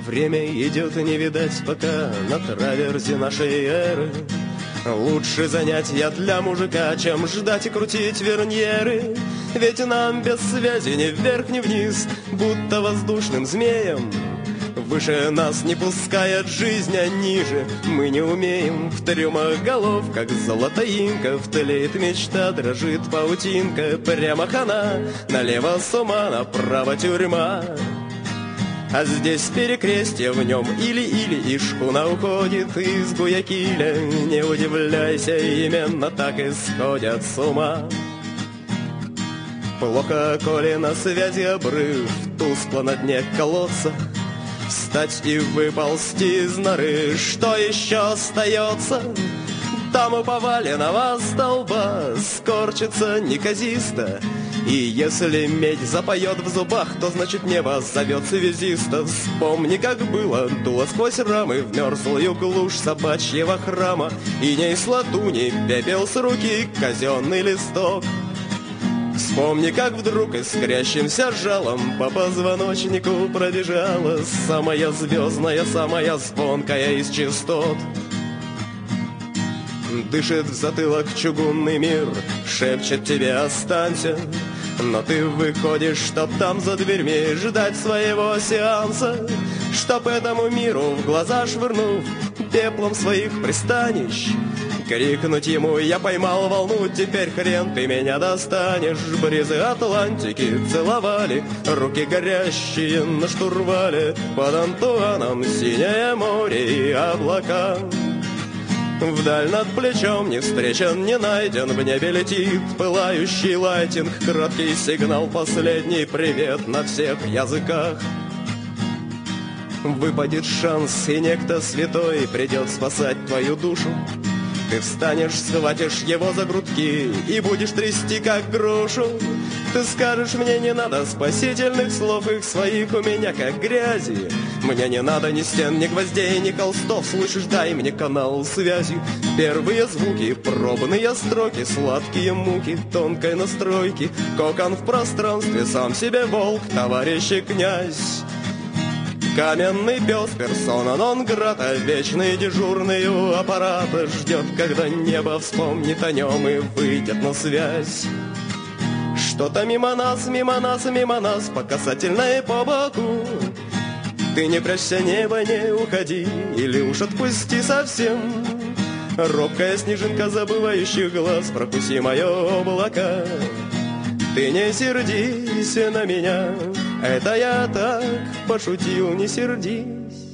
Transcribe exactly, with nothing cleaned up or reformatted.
Время идет, не видать пока на траверзе нашей эры. Лучше занятия для мужика, чем ждать и крутить верньеры. Ведь нам без связи ни вверх, ни вниз, будто воздушным змеем. Выше нас не пускает жизнь, а ниже мы не умеем. В трюмах голов, как золотоинка, тлеет мечта, дрожит паутинка. Прямо хана, налево с ума, направо тюрьма. А здесь перекрестье, в нем или-или, и шхуна уходит из Гуякиля. Не удивляйся, именно так и сходят с ума. Плохо, коли на связи обрыв, тускло на дне колодца. Встать и выползти из норы, что еще остается? Там у поваленного столба скорчится неказисто. И если медь запоет в зубах, то значит небо зовет связиста. Вспомни, как было, дуло сквозь рамы в мерзлую глушь собачьего храма. И не латуни, пепел с руки, казенный листок. Вспомни, как вдруг искрящимся жалом по позвоночнику пробежала самая звездная, самая звонкая из частот. Дышит в затылок чугунный мир, шепчет тебе «останься». Но ты выходишь, чтоб там за дверьми ждать своего сеанса, чтоб этому миру в глаза швырнув пеплом своих пристанищ, крикнуть ему: я поймал волну, теперь хрен ты меня достанешь. Бризы Атлантики целовали руки горящие на штурвале, под Антуаном синее море и облака. Вдаль над плечом не встречен, не найден, в небе летит пылающий лайтинг, краткий сигнал, последний привет на всех языках. Выпадет шанс, и некто святой придет спасать твою душу. Ты встанешь, схватишь его за грудки и будешь трясти, как грушу. Ты скажешь: мне не надо спасительных слов, их своих у меня как грязи. Мне не надо ни стен, ни гвоздей, ни холстов, слышишь, дай мне канал связи. Первые звуки, пробные строки, сладкие муки тонкой настройки. Кокон в пространстве, сам себе волк, товарищ и князь. Каменный пес, персона нон-грата, вечный дежурный у аппарата, ждет, когда небо вспомнит о нем и выйдет на связь. Что-то мимо нас, мимо нас, мимо нас, по касательной по боку. Ты не прячься, небо, не уходи, или уж отпусти совсем. Робкая снежинка забывающих глаз, прокуси мое облако. Ты не сердись на меня, это я так пошутил, не сердись.